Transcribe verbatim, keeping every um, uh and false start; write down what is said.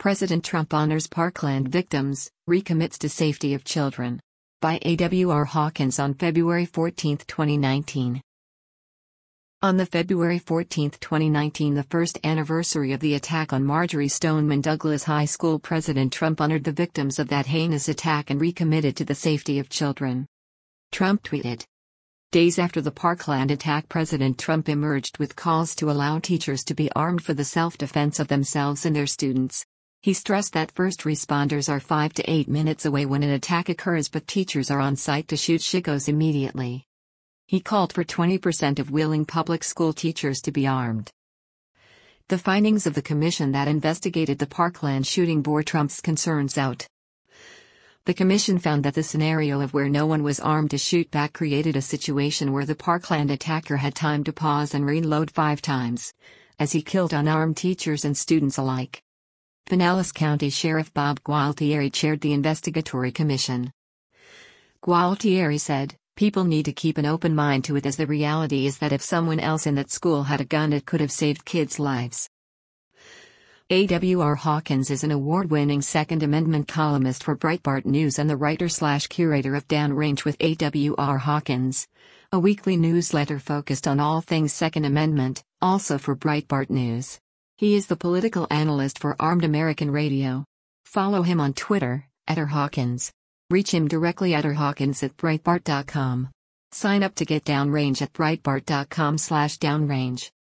President Trump honors Parkland victims, recommits to safety of children. By A W R Hawkins on February fourteenth, twenty nineteen. On the February fourteenth, twenty nineteen, the first anniversary of the attack on Marjory Stoneman Douglas High School, President Trump honored the victims of that heinous attack and recommitted to the safety of children. Trump tweeted. Days after the Parkland attack, President Trump emerged with calls to allow teachers to be armed for the self-defense of themselves and their students. He stressed that first responders are five to eight minutes away when an attack occurs, but teachers are on site to shoot chickos immediately. He called for twenty percent of willing public school teachers to be armed. The findings of the commission that investigated the Parkland shooting bore Trump's concerns out. The commission found that the scenario of where no one was armed to shoot back created a situation where the Parkland attacker had time to pause and reload five times, as he killed unarmed teachers and students alike. Pinellas County Sheriff Bob Gualtieri chaired the investigatory commission. Gualtieri said, "People need to keep an open mind to it, as the reality is that if someone else in that school had a gun, it could have saved kids' lives." A W R Hawkins is an award-winning Second Amendment columnist for Breitbart News and the writer-slash-curator of Downrange with A W R Hawkins, a weekly newsletter focused on all things Second Amendment, also for Breitbart News. He is the political analyst for Armed American Radio. Follow him on Twitter, at R Hawkins. Reach him directly at r hawkins at breitbart dot com. Sign up to get Downrange at breitbart dot com slash downrange.